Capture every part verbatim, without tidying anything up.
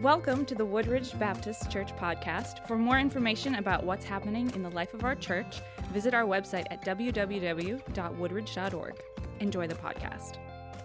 Welcome to the Woodridge Baptist Church podcast. For more information about what's happening in the life of our church, visit our website at w w w dot woodridge dot org. Enjoy the podcast.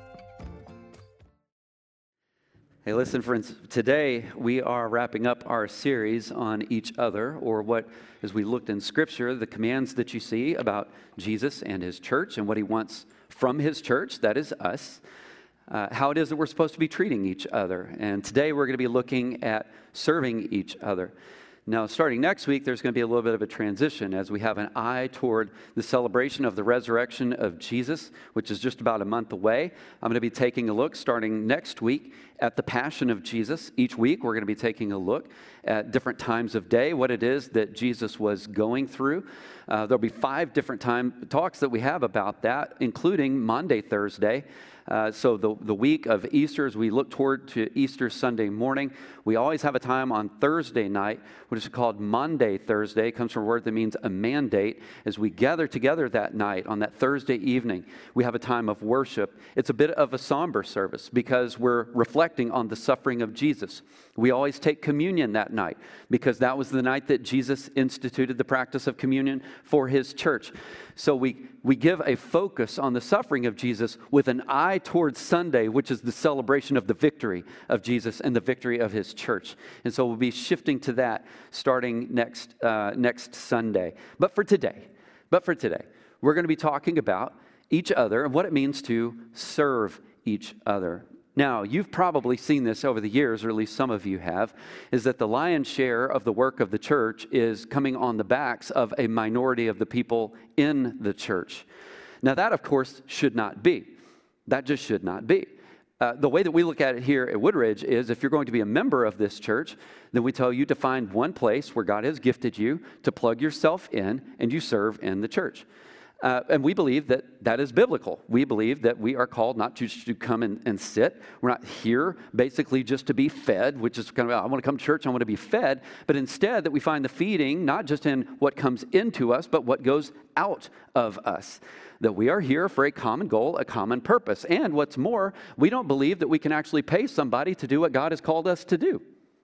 Hey, listen, friends, today we are wrapping up our series on each other, or what, as we looked in Scripture, the commands that you see about Jesus and His church and what He wants from His church, that is us. Uh, how it is that we're supposed to be treating each other. And today we're going to be looking at serving each other. Now, starting next week, there's going to be a little bit of a transition as we have an eye toward the celebration of the resurrection of Jesus, which is just about a month away. I'm going to be taking a look starting next week at the Passion of Jesus. Each week, we're going to be taking a look at different times of day, what it is that Jesus was going through. Uh, there'll be five different time talks that we have about that, including Maundy Thursday. Uh, so the, the week of Easter, as we look toward to Easter Sunday morning, we always have a time on Thursday night, which is called Maundy Thursday. It comes from a word that means a mandate. As we gather together that night on that Thursday evening, we have a time of worship. It's a bit of a somber service because we're reflecting on the suffering of Jesus. We always take communion that night because that was the night that Jesus instituted the practice of communion for His church. So we, we give a focus on the suffering of Jesus with an eye towards Sunday, which is the celebration of the victory of Jesus and the victory of His church. And so we'll be shifting to that starting next uh, next Sunday. But for today, but for today, we're going to be talking about each other and what it means to serve each other. Now, you've probably seen this over the years, or at least some of you have, is that the lion's share of the work of the church is coming on the backs of a minority of the people in the church. Now, that, of course, should not be. That just should not be. Uh, the way that we look at it here at Woodridge is if you're going to be a member of this church, then we tell you to find one place where God has gifted you to plug yourself in and you serve in the church. Uh, and we believe that that is biblical. We believe that we are called not just to come and, and sit. We're not here basically just to be fed, which is kind of, I want to come to church, I want to be fed. But instead that we find the feeding not just in what comes into us, but what goes out of us. That we are here for a common goal, a common purpose. And what's more, we don't believe that we can actually pay somebody to do what God has called us to do.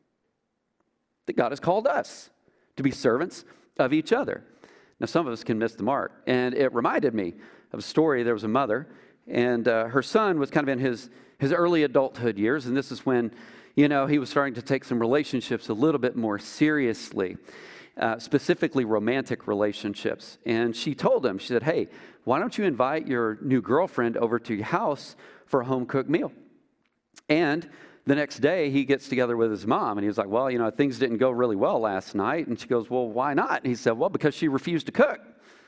That God has called us to be servants of each other. Now, some of us can miss the mark, and it reminded me of a story. There was a mother, and uh, her son was kind of in his, his early adulthood years, and this is when, you know, he was starting to take some relationships a little bit more seriously, uh, specifically romantic relationships. And she told him, she said, hey, why don't you invite your new girlfriend over to your house for a home-cooked meal? And the next day, he gets together with his mom, and he was like, well, you know, things didn't go really well last night. And she goes, well, why not? And he said, well, because she refused to cook.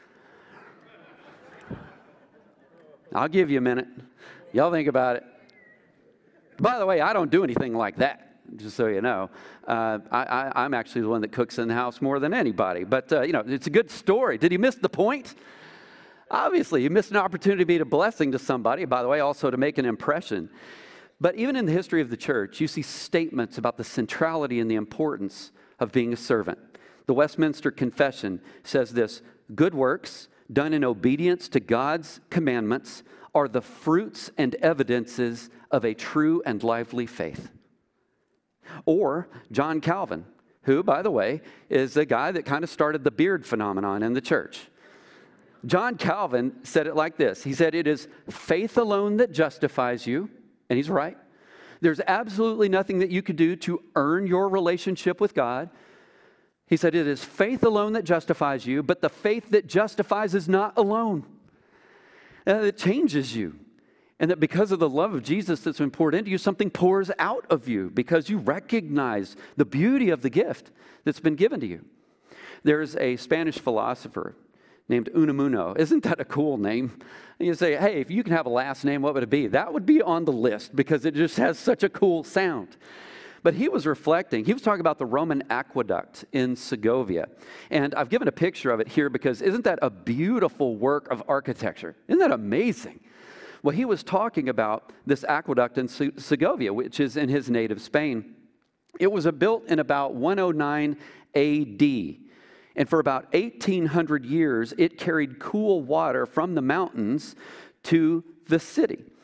I'll give you a minute. Y'all think about it. By the way, I don't do anything like that, just so you know. Uh, I, I, I'm actually the one that cooks in the house more than anybody. But, uh, you know, it's a good story. Did he miss the point? Obviously, he missed an opportunity to be a blessing to somebody, by the way, also to make an impression. But even in the history of the church, you see statements about the centrality and the importance of being a servant. The Westminster Confession says this: good works done in obedience to God's commandments are the fruits and evidences of a true and lively faith. Or John Calvin, who, by the way, is the guy that kind of started the beard phenomenon in the church. John Calvin said it like this. He said, it is faith alone that justifies you. And he's right. There's absolutely nothing that you could do to earn your relationship with God. He said, it is faith alone that justifies you, but the faith that justifies is not alone. And it changes you. And that because of the love of Jesus that's been poured into you, something pours out of you because you recognize the beauty of the gift that's been given to you. There's a Spanish philosopher named Unamuno. Isn't that a cool name? And you say, hey, if you can have a last name, what would it be? That would be on the list because it just has such a cool sound. But he was reflecting. He was talking about the Roman aqueduct in Segovia. And I've given a picture of it here because isn't that a beautiful work of architecture? Isn't that amazing? Well, he was talking about this aqueduct in Segovia, which is in his native Spain. It was built in about one oh nine A D. And for about eighteen hundred years, it carried cool water from the mountains to the city.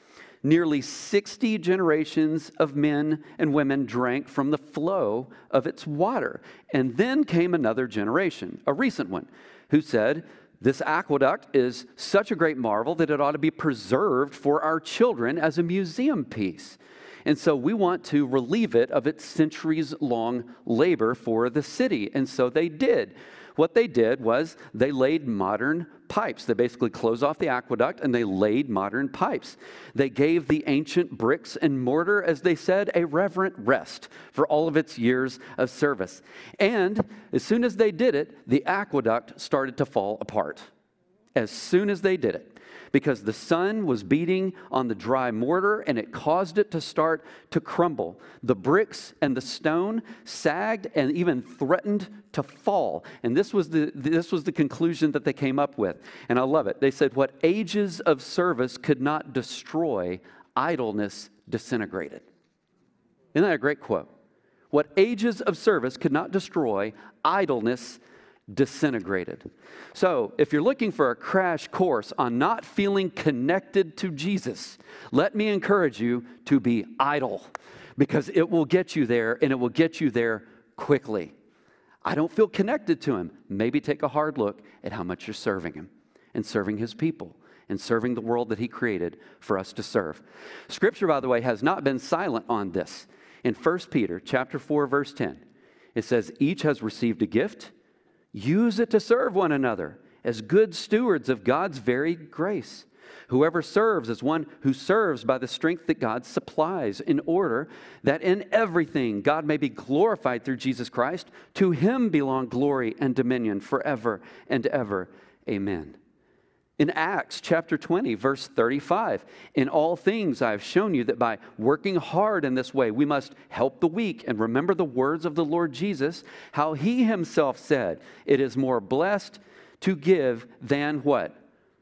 Nearly sixty generations of men and women drank from the flow of its water. And then came another generation, a recent one, who said, this aqueduct is such a great marvel that it ought to be preserved for our children as a museum piece. And so we want to relieve it of its centuries-long labor for the city. And so they did. What they did was they laid modern pipes. They basically closed off the aqueduct and they laid modern pipes. They gave the ancient bricks and mortar, as they said, a reverent rest for all of its years of service. And as soon as they did it, the aqueduct started to fall apart. As soon as they did it. Because the sun was beating on the dry mortar and it caused it to start to crumble. The bricks and the stone sagged and even threatened to fall. And this was the this was the conclusion that they came up with. And I love it. They said, what ages of service could not destroy, idleness disintegrated. Isn't that a great quote? What ages of service could not destroy, idleness disintegrated. So, if you're looking for a crash course on not feeling connected to Jesus, let me encourage you to be idle, because it will get you there, and it will get you there quickly. I don't feel connected to Him. Maybe take a hard look at how much you're serving Him and serving His people and serving the world that He created for us to serve. Scripture, by the way, has not been silent on this. In First Peter chapter four, verse ten, it says, each has received a gift. Use it to serve one another as good stewards of God's varied grace. Whoever serves is one who serves by the strength that God supplies, in order that in everything God may be glorified through Jesus Christ. To Him belong glory and dominion forever and ever. Amen. In Acts chapter twenty, verse thirty-five, in all things I have shown you that by working hard in this way, we must help the weak and remember the words of the Lord Jesus, how He Himself said, it is more blessed to give than what?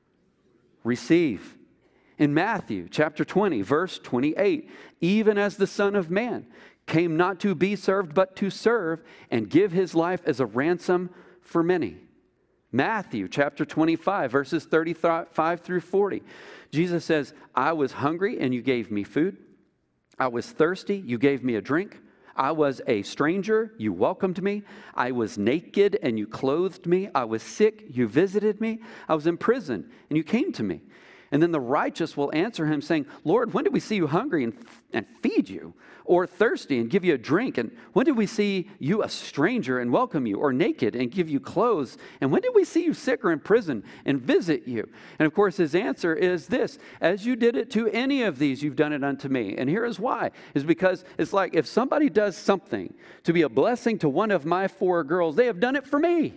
Receive. In Matthew chapter twenty, verse twenty-eight, even as the Son of Man came not to be served, but to serve and give His life as a ransom for many. Matthew chapter twenty-five, verses thirty-five through forty. Jesus says, I was hungry and you gave me food. I was thirsty, you gave me a drink. I was a stranger, you welcomed me. I was naked and you clothed me. I was sick, you visited me. I was in prison and you came to me. And then the righteous will answer Him saying, Lord, when did we see you hungry and, and feed you? Or thirsty and give you a drink? And when did we see you a stranger and welcome you? Or naked and give you clothes? And when did we see you sick or in prison and visit you? And of course, His answer is this: as you did it to any of these, you've done it unto me. And here is why. Is because it's like if somebody does something to be a blessing to one of my four girls, they have done it for me.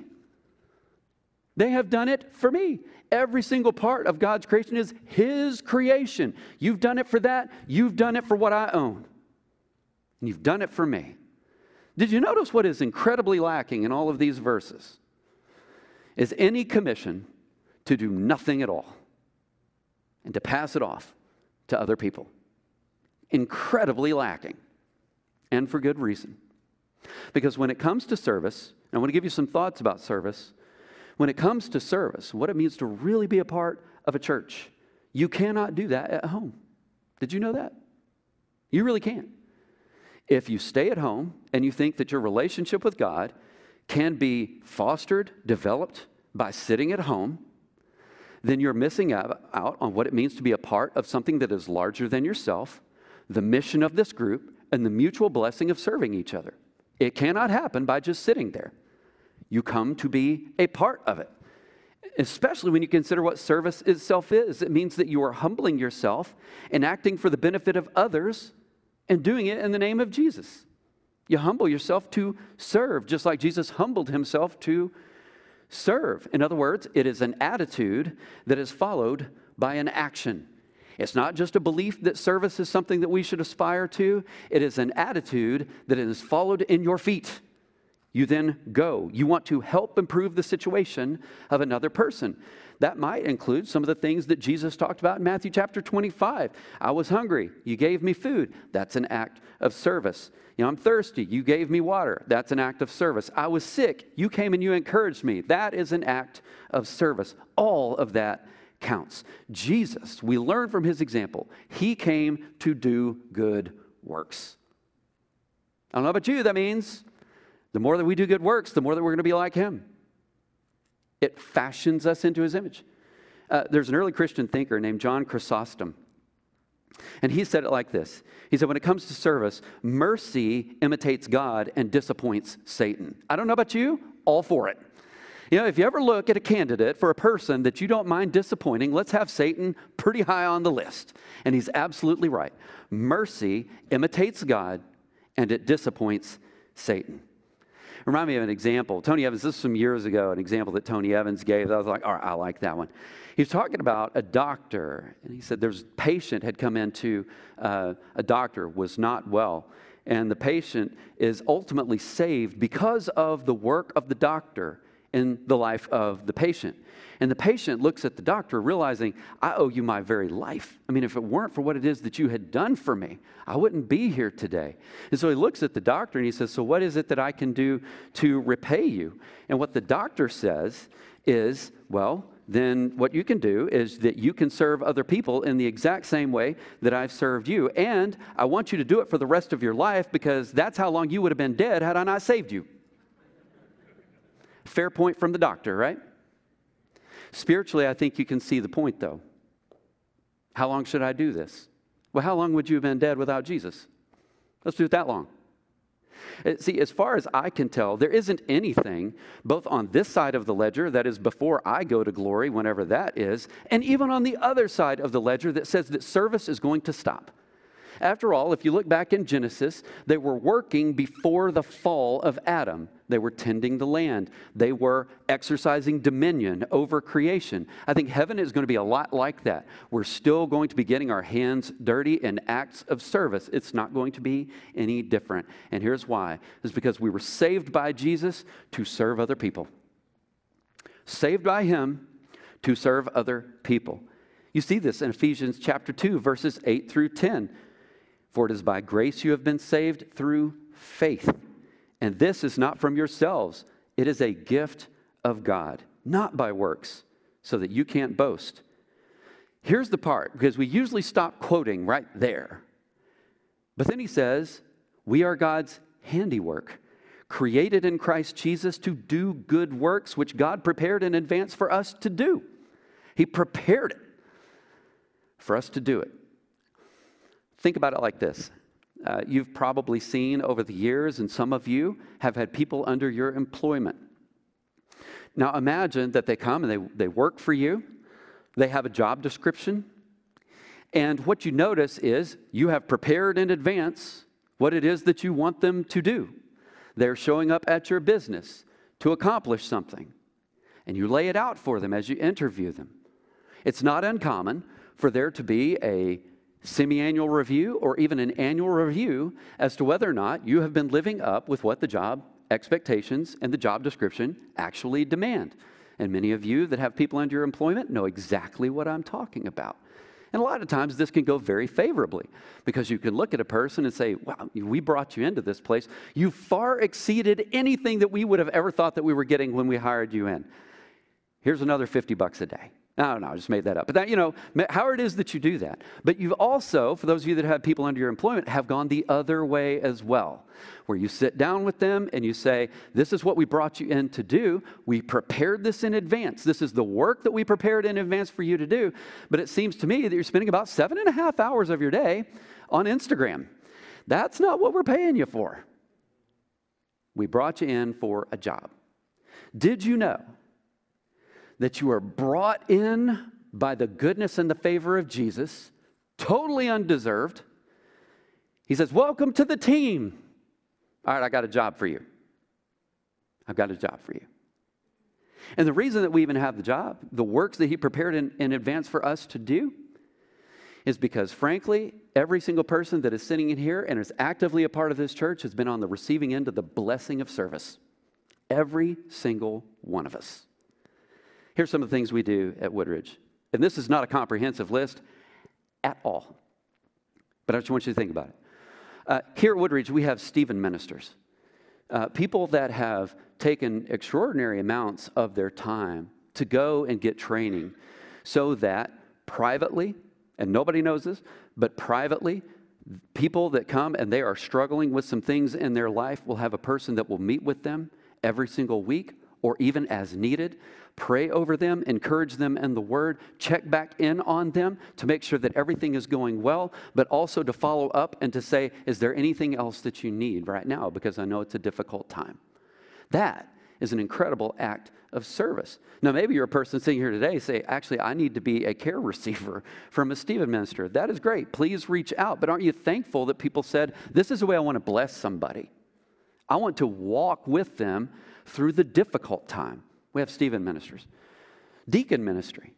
They have done it for me. Every single part of God's creation is His creation. You've done it for that. You've done it for what I own. And you've done it for me. Did you notice what is incredibly lacking in all of these verses? Is any commission to do nothing at all and to pass it off to other people. Incredibly lacking. And for good reason. Because when it comes to service, and I want to give you some thoughts about service. When it comes to service, what it means to really be a part of a church, you cannot do that at home. Did you know that? You really can't. If you stay at home and you think that your relationship with God can be fostered, developed by sitting at home, then you're missing out, out on what it means to be a part of something that is larger than yourself, the mission of this group, and the mutual blessing of serving each other. It cannot happen by just sitting there. You come to be a part of it, especially when you consider what service itself is. It means that you are humbling yourself and acting for the benefit of others and doing it in the name of Jesus. You humble yourself to serve, just like Jesus humbled Himself to serve. In other words, it is an attitude that is followed by an action. It's not just a belief that service is something that we should aspire to. It is an attitude that is followed in your feet. You then go. You want to help improve the situation of another person. That might include some of the things that Jesus talked about in Matthew chapter twenty-five. I was hungry. You gave me food. That's an act of service. You know, I'm thirsty. You gave me water. That's an act of service. I was sick. You came and you encouraged me. That is an act of service. All of that counts. Jesus, we learn from his example, he came to do good works. I don't know about you, that means the more that we do good works, the more that we're going to be like him. It fashions us into his image. Uh, there's an early Christian thinker named John Chrysostom, and he said it like this. He said, when it comes to service, mercy imitates God and disappoints Satan. I don't know about you, all for it. You know, if you ever look at a candidate for a person that you don't mind disappointing, let's have Satan pretty high on the list. And he's absolutely right. Mercy imitates God and it disappoints Satan. Remind me of an example. Tony Evans, this was some years ago, an example that Tony Evans gave. I was like, all right, I like that one. He was talking about a doctor, and he said there's a patient had come into uh, a doctor, was not well, and the patient is ultimately saved because of the work of the doctor in the life of the patient. And the patient looks at the doctor realizing, I owe you my very life. I mean, if it weren't for what it is that you had done for me, I wouldn't be here today. And so he looks at the doctor and he says, so what is it that I can do to repay you? And what the doctor says is, well, then what you can do is that you can serve other people in the exact same way that I've served you. And I want you to do it for the rest of your life because that's how long you would have been dead had I not saved you. Fair point from the doctor, right? Spiritually, I think you can see the point, though. How long should I do this? Well, how long would you have been dead without Jesus? Let's do it that long. See, as far as I can tell, there isn't anything, both on this side of the ledger, that is before I go to glory, whenever that is, and even on the other side of the ledger that says that service is going to stop. After all, if you look back in Genesis, they were working before the fall of Adam. They were tending the land. They were exercising dominion over creation. I think heaven is going to be a lot like that. We're still going to be getting our hands dirty in acts of service. It's not going to be any different. And here's why. It's because we were saved by Jesus to serve other people. Saved by him to serve other people. You see this in Ephesians chapter two, verses eight through ten. For it is by grace you have been saved through faith. And this is not from yourselves. It is a gift of God, not by works, so that you can't boast. Here's the part, because we usually stop quoting right there. But then he says, we are God's handiwork, created in Christ Jesus to do good works, which God prepared in advance for us to do. He prepared it for us to do it. Think about it like this. Uh, you've probably seen over the years, and some of you have had people under your employment. Now imagine that they come and they, they work for you. They have a job description. And what you notice is you have prepared in advance what it is that you want them to do. They're showing up at your business to accomplish something. And you lay it out for them as you interview them. It's not uncommon for there to be a semi-annual review or even an annual review as to whether or not you have been living up with what the job expectations and the job description actually demand. And many of you that have people under your employment know exactly what I'm talking about. And a lot of times this can go very favorably because you can look at a person and say, wow, we brought you into this place. You far exceeded anything that we would have ever thought that we were getting when we hired you in. Here's another fifty bucks a day. I don't know, I just made that up. But that, you know, how it is that you do that. But you've also, for those of you that have people under your employment, have gone the other way as well, where you sit down with them and you say, this is what we brought you in to do. We prepared this in advance. This is the work that we prepared in advance for you to do. But it seems to me that you're spending about seven and a half hours of your day on Instagram. That's not what we're paying you for. We brought you in for a job. Did you know that you are brought in by the goodness and the favor of Jesus, totally undeserved? He says, welcome to the team. All right, I got a job for you. I've got a job for you. And the reason that we even have the job, the works that he prepared in, in advance for us to do, is because, frankly, every single person that is sitting in here and is actively a part of this church has been on the receiving end of the blessing of service. Every single one of us. Here's some of the things we do at Woodridge. And this is not a comprehensive list at all. But I just want you to think about it. Uh, here at Woodridge, we have Stephen ministers. Uh, people that have taken extraordinary amounts of their time to go and get training so that privately, and nobody knows this, but privately, people that come and they are struggling with some things in their life will have a person that will meet with them every single week or even as needed, pray over them, encourage them in the Word, check back in on them to make sure that everything is going well, but also to follow up and to say, is there anything else that you need right now? Because I know it's a difficult time. That is an incredible act of service. Now, maybe you're a person sitting here today say, actually, I need to be a care receiver from a Stephen minister. That is great. Please reach out. But aren't you thankful that people said, this is the way I want to bless somebody? I want to walk with them through the difficult time. We have Stephen ministers. Deacon ministry.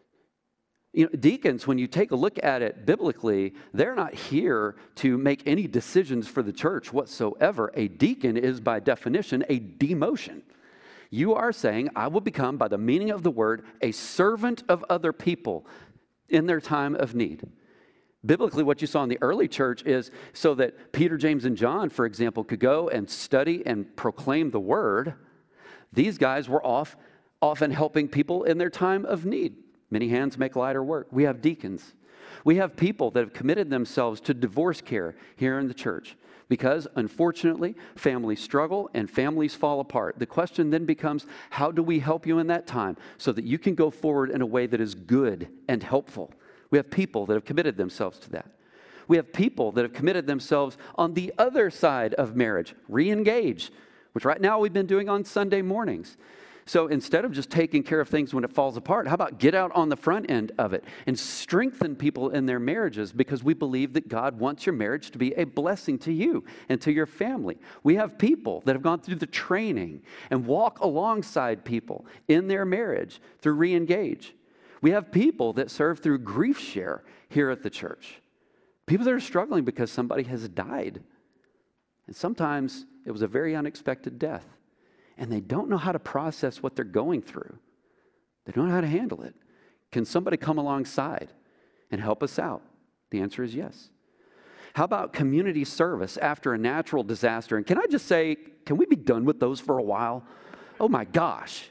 You know, deacons, when you take a look at it biblically, they're not here to make any decisions for the church whatsoever. A deacon is, by definition, a demotion. You are saying, I will become, by the meaning of the word, a servant of other people in their time of need. Biblically, what you saw in the early church is so that Peter, James, and John, for example, could go and study and proclaim the word. These guys were off, often helping people in their time of need. Many hands make lighter work. We have deacons. We have people that have committed themselves to divorce care here in the church because, unfortunately, families struggle and families fall apart. The question then becomes, how do we help you in that time so that you can go forward in a way that is good and helpful? We have people that have committed themselves to that. We have people that have committed themselves on the other side of marriage, re-engage, which right now we've been doing on Sunday mornings. So instead of just taking care of things when it falls apart, how about get out on the front end of it and strengthen people in their marriages, because we believe that God wants your marriage to be a blessing to you and to your family. We have people that have gone through the training and walk alongside people in their marriage through re-engage. We have people that serve through grief share here at the church. People that are struggling because somebody has died. And sometimes it was a very unexpected death. And they don't know how to process what they're going through. They don't know how to handle it. Can somebody come alongside and help us out? The answer is yes. How about community service after a natural disaster? And can I just say, can we be done with those for a while? Oh my gosh.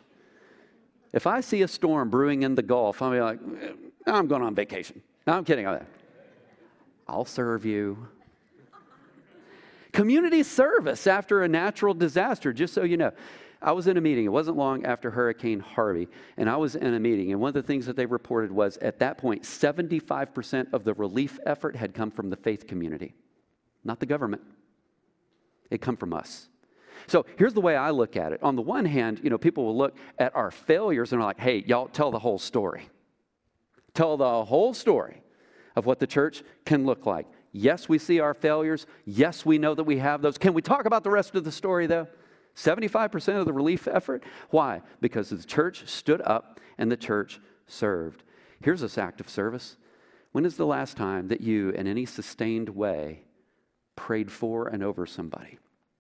If I see a storm brewing in the Gulf, I'll be like, I'm going on vacation. No, I'm kidding. I'll serve you. Community service after a natural disaster, just so you know. I was in a meeting. It wasn't long after Hurricane Harvey, and I was in a meeting, and one of the things that they reported was, at that point, seventy-five percent of the relief effort had come from the faith community, not the government. It come from us. So here's the way I look at it. On the one hand, you know, people will look at our failures and are like, hey, y'all tell the whole story. Tell the whole story of what the church can look like. Yes, we see our failures. Yes, we know that we have those. Can we talk about the rest of the story, though? seventy-five percent of the relief effort. Why? Because the church stood up and the church served. Here's this act of service. When is the last time that you, in any sustained way, prayed for and over somebody?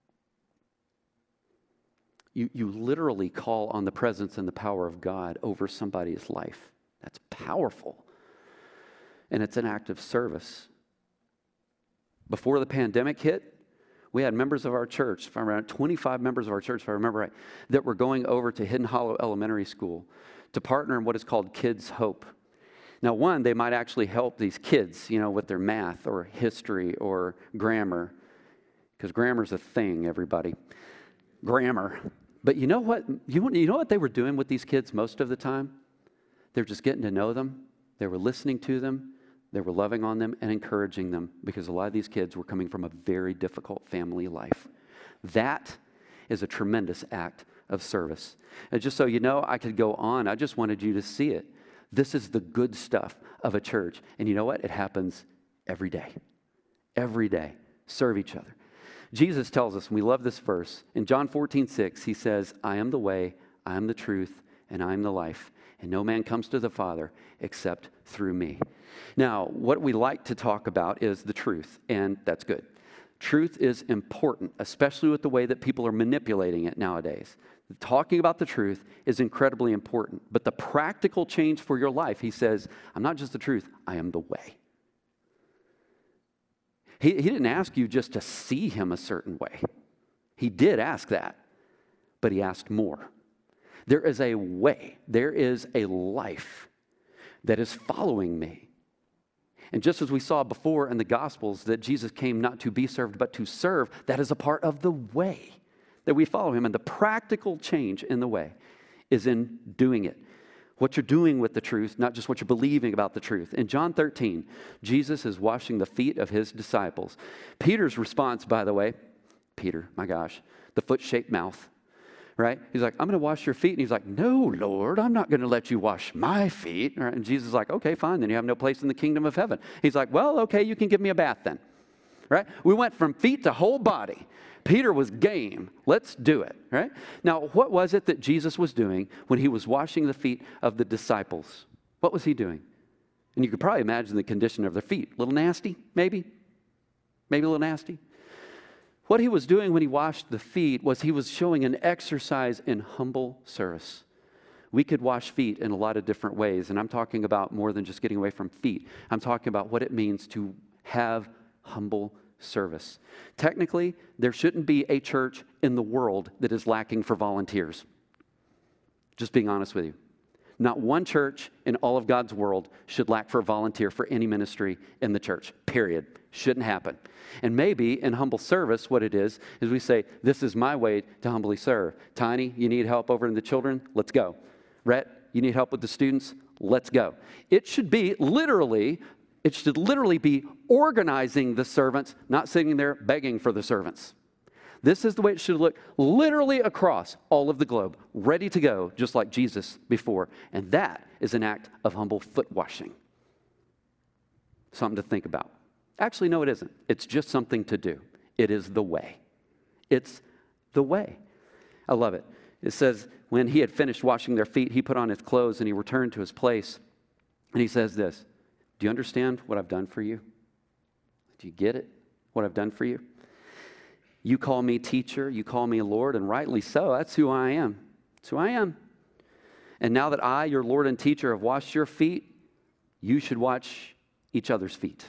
You, you literally call on the presence and the power of God over somebody's life. That's powerful. And it's an act of service. Before the pandemic hit, we had members of our church, around twenty-five members of our church, if I remember right, that were going over to Hidden Hollow Elementary School to partner in what is called Kids Hope. Now, one, they might actually help these kids, you know, with their math or history or grammar, because grammar's a thing, everybody. Grammar. But you know what? You, you know what they were doing with these kids most of the time? They were just getting to know them. They were listening to them. They were loving on them and encouraging them, because a lot of these kids were coming from a very difficult family life. That is a tremendous act of service. And just so you know, I could go on. I just wanted you to see it. This is the good stuff of a church. And you know what? It happens every day. Every day. Serve each other. Jesus tells us, and we love this verse, in John fourteen six, he says, I am the way, I am the truth, and I am the life. And no man comes to the Father except through me. Now, what we like to talk about is the truth, and that's good. Truth is important, especially with the way that people are manipulating it nowadays. Talking about the truth is incredibly important. But the practical change for your life, he says, I'm not just the truth, I am the way. He, he didn't ask you just to see him a certain way. He did ask that, but he asked more. There is a way, there is a life. that is following me. And just as we saw before in the Gospels that Jesus came not to be served but to serve, that is a part of the way that we follow him. And the practical change in the way is in doing it. What you're doing with the truth, not just what you're believing about the truth. In John thirteen, Jesus is washing the feet of his disciples. Peter's response, by the way, Peter, my gosh, the foot-shaped mouth, right? He's like, I'm going to wash your feet. And he's like, no, Lord, I'm not going to let you wash my feet. Right? And Jesus is like, okay, fine, then you have no place in the kingdom of heaven. He's like, well, okay, you can give me a bath then, right? We went from feet to whole body. Peter was game. Let's do it, right? Now, what was it that Jesus was doing when he was washing the feet of the disciples? What was he doing? And you could probably imagine the condition of their feet. A little nasty, maybe? Maybe a little nasty. What he was doing when he washed the feet was he was showing an exercise in humble service. We could wash feet in a lot of different ways, and I'm talking about more than just getting away from feet. I'm talking about what it means to have humble service. Technically, there shouldn't be a church in the world that is lacking for volunteers. Just being honest with you. Not one church in all of God's world should lack for a volunteer for any ministry in the church, period. Shouldn't happen. And maybe in humble service, what it is, is we say, this is my way to humbly serve. Tiny, you need help over in the children? Let's go. Rhett, you need help with the students? Let's go. It should be literally, it should literally be organizing the servants, not sitting there begging for the servants. This is the way it should look literally across all of the globe, ready to go, just like Jesus before. And that is an act of humble foot washing. Something to think about. Actually, no, it isn't. It's just something to do. It is the way. It's the way. I love it. It says, when he had finished washing their feet, he put on his clothes and he returned to his place. And he says this, do you understand what I've done for you? Do you get it? What I've done for you? You call me teacher, you call me Lord, and rightly so. That's who I am. That's who I am. And now that I, your Lord and teacher, have washed your feet, you should wash each other's feet.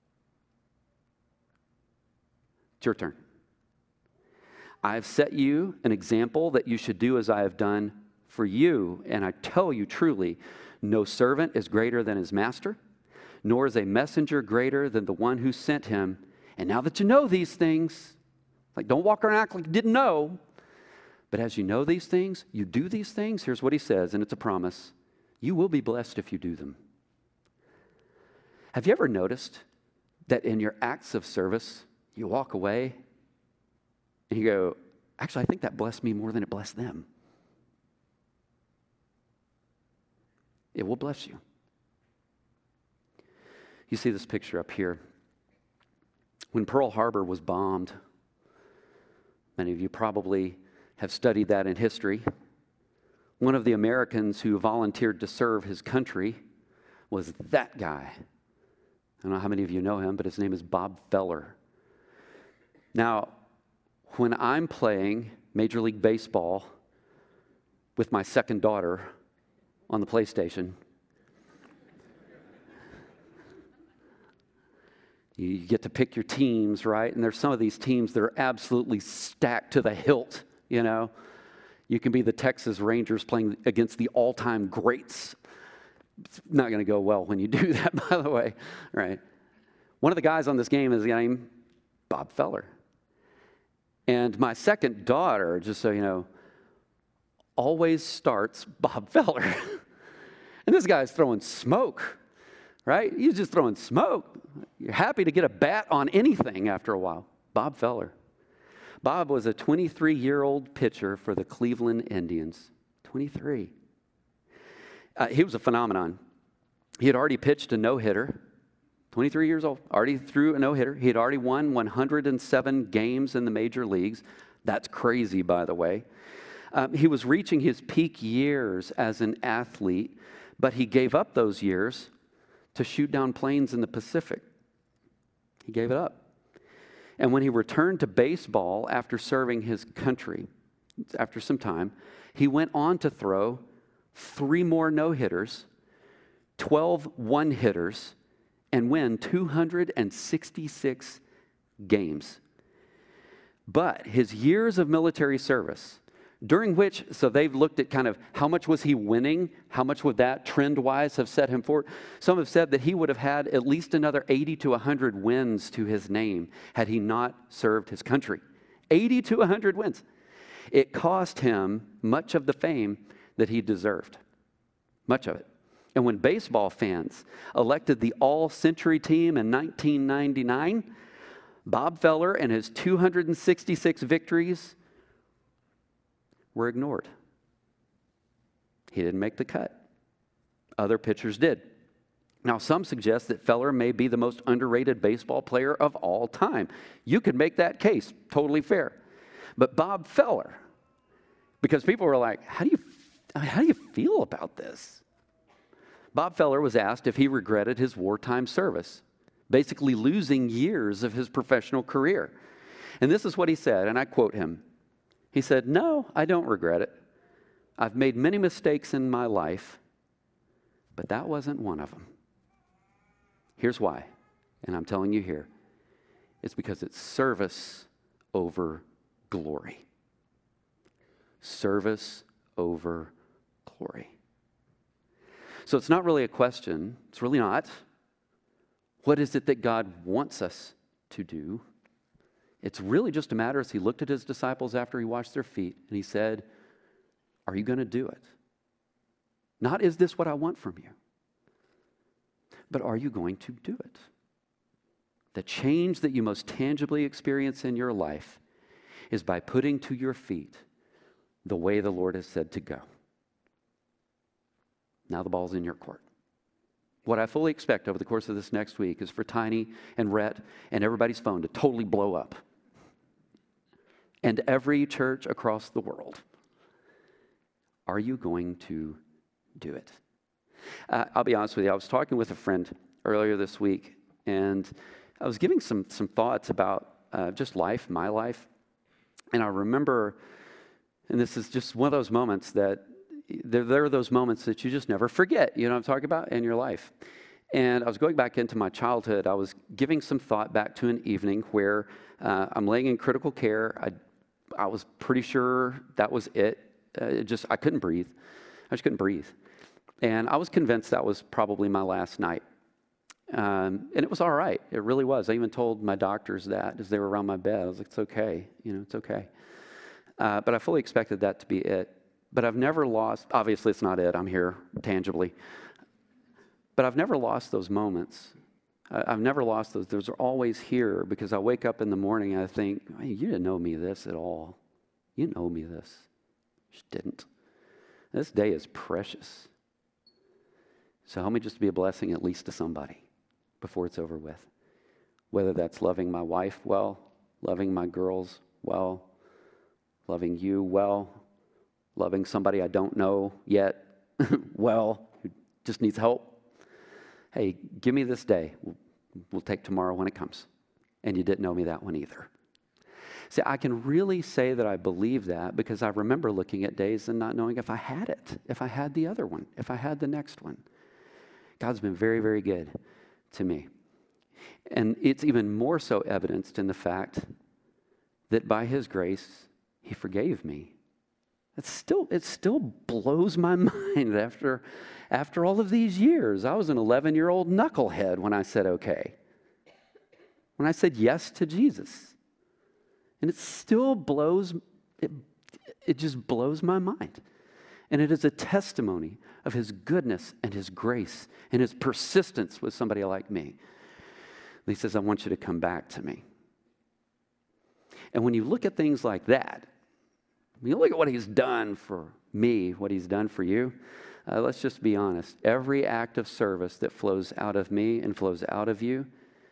It's your turn. I have set you an example that you should do as I have done for you. And I tell you truly, no servant is greater than his master, nor is a messenger greater than the one who sent him. And now that you know these things, like don't walk around and act like you didn't know, but as you know these things, you do these things, here's what he says, and it's a promise. You will be blessed if you do them. Have you ever noticed that in your acts of service, you walk away and you go, actually, I think that blessed me more than it blessed them. It will bless you. You see this picture up here. When Pearl Harbor was bombed, many of you probably have studied that in history. One of the Americans who volunteered to serve his country was that guy. I don't know how many of you know him, but his name is Bob Feller. Now, when I'm playing Major League Baseball with my second daughter on the PlayStation, you get to pick your teams, right? And there's some of these teams that are absolutely stacked to the hilt, you know. You can be the Texas Rangers playing against the all-time greats. It's not going to go well when you do that, by the way, right? One of the guys on this game is named Bob Feller. And my second daughter, just so you know, always starts Bob Feller. And this guy's throwing smoke, right? He's just throwing smoke. You're happy to get a bat on anything after a while. Bob Feller. Bob was a twenty-three-year-old pitcher for the Cleveland Indians. twenty-three. Uh, he was a phenomenon. He had already pitched a no-hitter. twenty-three years old, already threw a no-hitter. He had already won one hundred seven games in the major leagues. That's crazy, by the way. Um, he was reaching his peak years as an athlete, but he gave up those years to shoot down planes in the Pacific. He gave it up. And when he returned to baseball after serving his country, after some time, he went on to throw three more no-hitters, twelve one-hitters, and win two hundred sixty-six games. But his years of military service during which, so they've looked at kind of how much was he winning? How much would that trend-wise have set him forward? Some have said that he would have had at least another eighty to one hundred wins to his name had he not served his country. eighty to one hundred wins. It cost him much of the fame that he deserved. Much of it. And when baseball fans elected the all-century team in nineteen ninety-nine, Bob Feller and his two hundred sixty-six victories were ignored. He didn't make the cut. Other pitchers did. Now, some suggest that Feller may be the most underrated baseball player of all time. You could make that case, totally fair. But Bob Feller, because people were like, how do you, how do you feel about this? Bob Feller was asked if he regretted his wartime service, basically losing years of his professional career. And this is what he said, and I quote him. He said, "No, I don't regret it. I've made many mistakes in my life, but that wasn't one of them." Here's why, and I'm telling you here. It's because it's service over glory. Service over glory. So it's not really a question. It's really not. What is it that God wants us to do? It's really just a matter as he looked at his disciples after he washed their feet and he said, are you going to do it? Not, is this what I want from you? But are you going to do it? The change that you most tangibly experience in your life is by putting to your feet the way the Lord has said to go. Now the ball's in your court. What I fully expect over the course of this next week is for Tiny and Rhett and everybody's phone to totally blow up. And every church across the world. Are you going to do it? Uh, I'll be honest with you. I was talking with a friend earlier this week, and I was giving some, some thoughts about uh, just life, my life. And I remember, and this is just one of those moments that There, there are those moments that you just never forget, you know what I'm talking about, in your life. And I was going back into my childhood. I was giving some thought back to an evening where uh, I'm laying in critical care. I, I was pretty sure that was it. Uh, it just, I couldn't breathe. I just couldn't breathe. And I was convinced that was probably my last night. Um, and it was all right. It really was. I even told my doctors that as they were around my bed. I was like, it's okay. You know, it's okay. Uh, but I fully expected that to be it. But I've never lost, obviously it's not it, I'm here tangibly. But I've never lost those moments. I've never lost those. Those are always here because I wake up in the morning and I think, hey, you didn't know me this at all. You didn't owe me this. You just didn't. This day is precious. So help me just to be a blessing at least to somebody before it's over with. Whether that's loving my wife well, loving my girls well, loving you well, loving somebody I don't know yet well, who just needs help. Hey, give me this day. We'll, we'll take tomorrow when it comes. And you didn't know me that one either. See, I can really say that I believe that because I remember looking at days and not knowing if I had it, if I had the other one, if I had the next one. God's been very, very good to me. And it's even more so evidenced in the fact that by His grace, He forgave me. It still, it still blows my mind after, after all of these years. I was an eleven-year-old knucklehead when I said okay. When I said yes to Jesus. And it still blows, it, it just blows my mind. And it is a testimony of His goodness and His grace and His persistence with somebody like me. He says, I want you to come back to me. And when you look at things like that, when you look at what He's done for me, what He's done for you, uh, let's just be honest. Every act of service that flows out of me and flows out of you,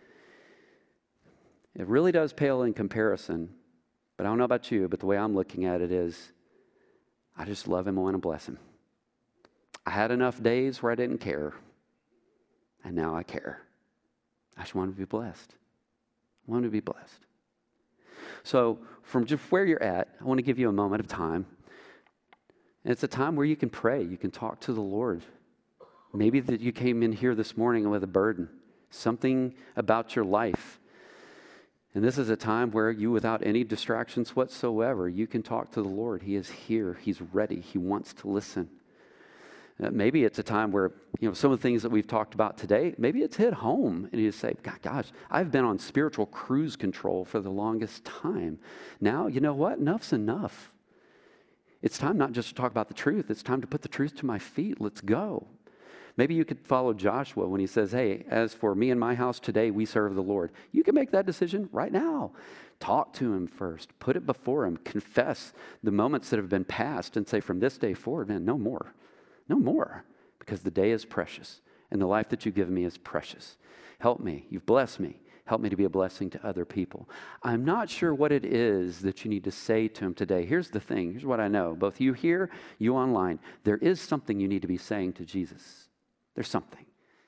it really does pale in comparison. But I don't know about you, but the way I'm looking at it is, I just love Him. I want to bless Him. I had enough days where I didn't care, and now I care. I just want to be blessed. I want to be blessed. So from just where you're at, I want to give you a moment of time. And it's a time where you can pray. You can talk to the Lord. Maybe that you came in here this morning with a burden, something about your life. And this is a time where you, without any distractions whatsoever, you can talk to the Lord. He is here. He's ready. He wants to listen. Uh, maybe it's a time where, you know, some of the things that we've talked about today, maybe it's hit home and you say, God, gosh, I've been on spiritual cruise control for the longest time. Now, you know what? Enough's enough. It's time not just to talk about the truth. It's time to put the truth to my feet. Let's go. Maybe you could follow Joshua when he says, hey, as for me and my house today, we serve the Lord. You can make that decision right now. Talk to him first. Put it before him. Confess the moments that have been past and say, from this day forward, man, no more. No more. Because the day is precious and the life that you've given me is precious. Help me. You've blessed me. Help me to be a blessing to other people. I'm not sure what it is that you need to say to him today. Here's the thing. Here's what I know. Both you here, you online, there is something you need to be saying to Jesus. There's something.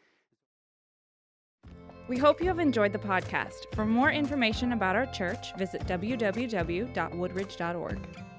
We hope you have enjoyed the podcast. For more information about our church, visit w w w dot woodridge dot org.